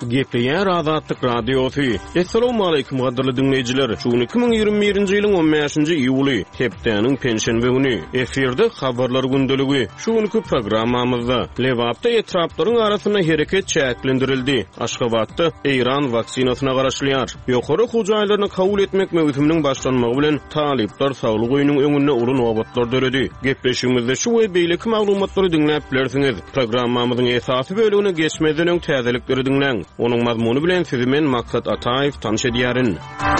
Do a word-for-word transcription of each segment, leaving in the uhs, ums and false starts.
Gepleyer Azatlyk Radiosu. Assalamu alaykum gaderli dinleyijiler. Şu iki bin ýygrimi birinji ýylyň on beşinji iýuly, hepdeniň penşenbe güni. Eferde habarlar gündöligi. Şu günki programmamyzda Lewapda etraplaryň arasyna hereket çäklendirildi. Aşgabatda Iran vaksinasyna garaşlýar. Ýokary hujaýlaryny kabul etmek mewsüminiň başlanmagy bilen talipler saglyk öýüniň öňünde uly nowbatlar döredi. Gepleşigimizde şu we beýleki maglumatlary dinläp bilersiňiz. Programmamyzyň esasy bölügine geçmeden öň täzelikleri dinleň. Onuň mazmuny bilen sizi men Maksat Ataýew tanış edýärin.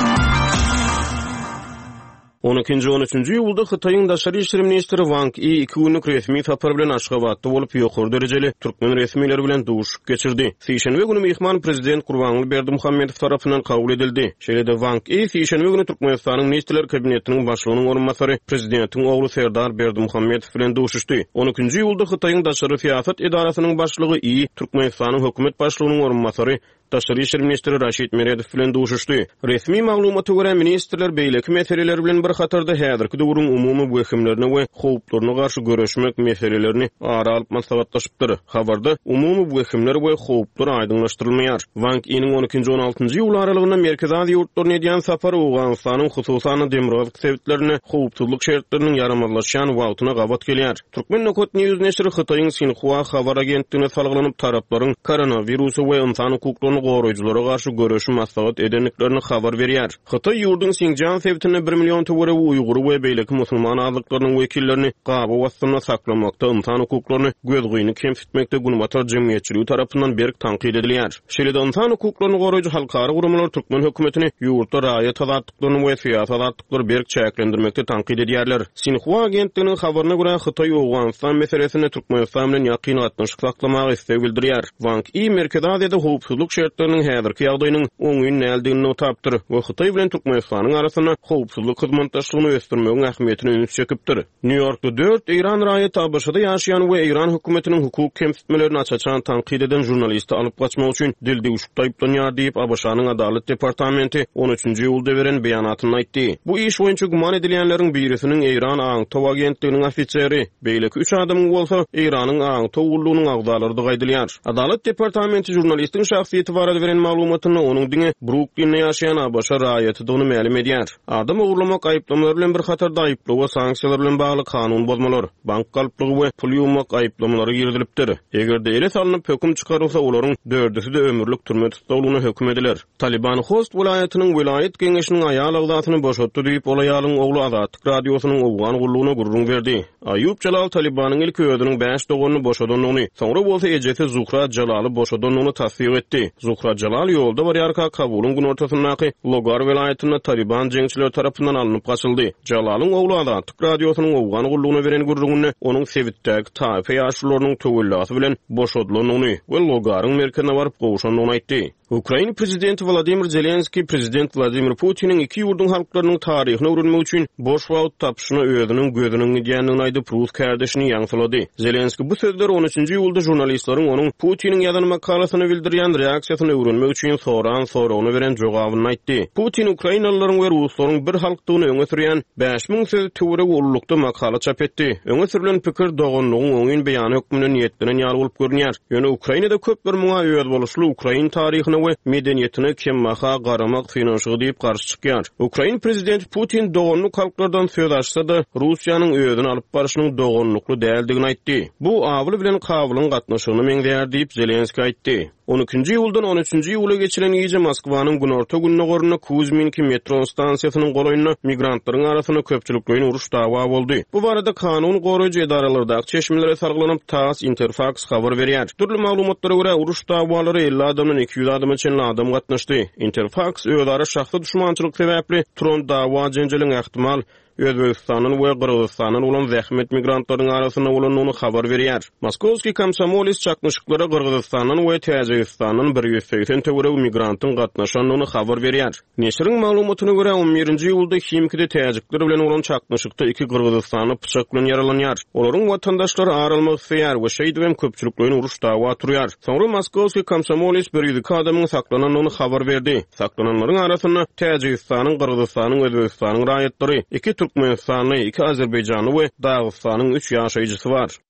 on ikinji on üçünji ýylda Hytaýyň daşary işleri ministri Wang Yi iki günlük resmi sapar bilen Aşgabatda bolup ýokary derejeli türkmen resmileri bilen duşup geçirdi. Sişenbe günü mehman prezident Gurbanguly Berdimuhammedow tarapyndan kabul edildi. Şeýle-de Wang Yi sişenbe günü Türkmenistanyň ministrler kabinetiniň başlygynyň orunmasary prezidentiň ogly Serdar Berdimuhammedow bilen duşuşdy. on ikinji ýylda Hytaýyň daşary siýasat idarasynyň başlygy Yi Türkmenistanyň hökümet başlygynyň orunmasary Daşary işler ministri Raşid Meredow bilen duşuşdy. Resmi maglumaty görä ministrler beýleki meseleler bilen bir hatarda häzirki döwrüň umumy wekimlerine we howplaryna garşy görüşmek meselelerini ara alyp maslahatlaşypdyr. Habarda umumy wekimler we howplar aýdynlaşdyrylmaýar. Wang Yi'niň on ikinji on altynjy ýyl aralygynda Merkezi Aziýa ýurtlaryna edýän sapary Owganystanyň hususan demografik sebäplerini, howpsuzlyk şertleriniň yaramazlaşýan wagtyna gabat gelýär. Türkmen Nokot News neşri Hytaýyň Sinhua habar agentligine salgylanyp taraplaryň koronawirusu we insan hukuklaryny goraýjylara garşy görüşme maslahat edenliklerini habar berýär. Hytaý ýurdun Sinjan sebätine bir million töwere Uýgur we beýleki musulman azlyklarynyň wekillerini gaba wastyna saklamakda, insan hukuklaryny gözgüýini kemsitmekde günbatar jemgyýetçiligi tarapyndan berk tanqid edilýär. Şeýle-de insan hukuklaryny goraýjy halkara gurumlar türkmen hökümetini ýurtda raýat azatlyklaryny we siýasat azatlyklary berk çäklendirmekde tanqid edýärler. Sinhua agentliginiň habaryna görä Hytaý Owganistan meselesini Türkmenistan bilen ýakyn gatnaşyk saklamagy istek bildirýär. Wang Yi Merkezi Aziýada howpsuzlyk şertleriniň häzirki ýagdaýynyň oňuň näldигini tapdyr we Hytaý bilen Türkmenistanyň arasyna howpsuzlyk hyzmatdaşlygyny ösdürmegiň ähmiýetini öňe çekipdir. New Yorkda dört Iran raýaty A B Şda ýaşaýan we Iran hökümetiniň hukuk kemsitmelerini açaçan tanqid eden jurnalisti alyp gaçmak üçin dilde uçup taýplanýar diýip A B Şnyň Adalet departamenti on üçünji ýylda beren beýanatyny aýtdy. Bu iş boýunça guman edilýänleriň birisiniň Iran Aňtow agentliginiň ofiseri, beýleki üç adamyň bolsa Iranyň Aňtow ullugynyň agdalary da gaýdylýar. Adalet departamenti jurnalistiň şahsiýeti barada beren maglumatyny onuň diňe Brooklyn'de ýaşaýan A B Ş raýaty da ma'lum edýär. Adam uğurlamak aýyplamary bilen bir hatar da aýyply we sanksiýalar bilen bagly kanun bozmalar, bank galplygy we pul ýuwmak aýyplamary girilipdir. Egerde ele salynyp höküm çykarylsa olaryň dördüsi de ömürlük türme tutulmagyna höküm ediler. Taliban Host vilayatynyň vilayet geňeşiniň aýal agdatyny boşatdy diýip olaýalyň ogly Azatlyk radiosynyň Owgan gullugyna gurrun berdi. Aýub Jalal Talibanyň ilk öýüdüniň beş doganyny boşadanlygyny, soňra bolsa ejesi Zuhra Jalaly boşadanlygyny tasdiq etdi. Zuhra Jalal ýolda barýarka Kabulun gün ortasyndaky Logar vilayatyna Taliban jeňçiler tarapyndan alınıp gaçyldy. Jalalyň ogly Azatlyk radiosynyň Owgan gullugyna beren gurrugyny onuň sebitdäki taýfa ýaşlarynyň töwellasy bilen boşadylanyny we Logaryň merkezine baryp gowuşanyny aýtdy. Ukraina prezidenti Vladimir Zelenski prezident Vladimir Putinin iki ýurdun halklarynyň taryhyny öwrenmek üçin boş wagt tapşyny özüniň gözüniň edýändigini aýdyp Rus kardeşini ýaňsylady. Zelenski bu sözleri on üçünji ýylda jurnalistleriň onuň Putinin ýazan makalasyny bildirýän reaksiýasyny öwrenmek üçin soran sorawyny beren jogabyny aýtdy. Putin Ukrainalylaryň we Ruslaryň bir halkdygyny öňe sürýän beş miň söz töwere ullukda makala çap etdi. Öňe sürülen pikir dogonlugyň oňyn beýany hökmüne niýetlerine ýaly bolup görünýär. Ýöne Ukrainada köp bir muňa öýet boluşly Ukrain taryhyny we medeniýetini kemmaha garamak finansygy diýip garşy çykýar. Ukrain prezidenti Putin dogonluk halklardan söz açsa da Russiýanyň öýüdini alyp barşynyň dogonlukly däldigini aýtdy. Bu awly bilen kabylyň gatnaşygyny meňdäýär diýip Zelenski aýtdy. on ikinji ýyldan on üçünji ýyla geçilen ýyjy Moskwanyň günorta gününe goruna Kuzminki metro stansiýasynyň golaýyna migrantlaryň arasyna köpçülikliň uruş dawa boldy. Bu barada kanun goraýjy edaralardaky çeşmelere sargylanyp TASS Interfax habar berýär. Türli maglumatlara görä uruş dawalary elli adamdan iki ýüz adama çenli adam gatnaşdy. Interfax öýdara şahsy düşmançylyk sebäpli turan dawa jenjeliň ähtimal Özbekistanyň we Gyrgyzstanyň ulan zähmet migrantlaryň arasyna ulanyny habar berýär. Moskowski komsomolis çakmışyklara Gyrgyzstanyň we Täjikistanyň bir ýüz seksen töwere migrantyň gatnaşanyny habar berýär. Neşriň maglumatyna görä on birinji ýylda Himkide täjikler bilen ulan çakmışykda iki Gyrgyzstanyň pyşak bilen yaralanýar. Olaryň watandaşlary aralmak isleýär we şeýdibem köpçülikliň uruş dawa turýar. Soňra Moskowski komsomolis bir ýüz adamyň saklananyny habar berdi. Saklananlaryň arasyna Täjikistanyň, Gyrgyzstanyň, Özbekistanyň raýatlary, iki Türkmenistanyň, iki Azerbaýjanyň we Dagystanyň üç ýaşaýjysy bar.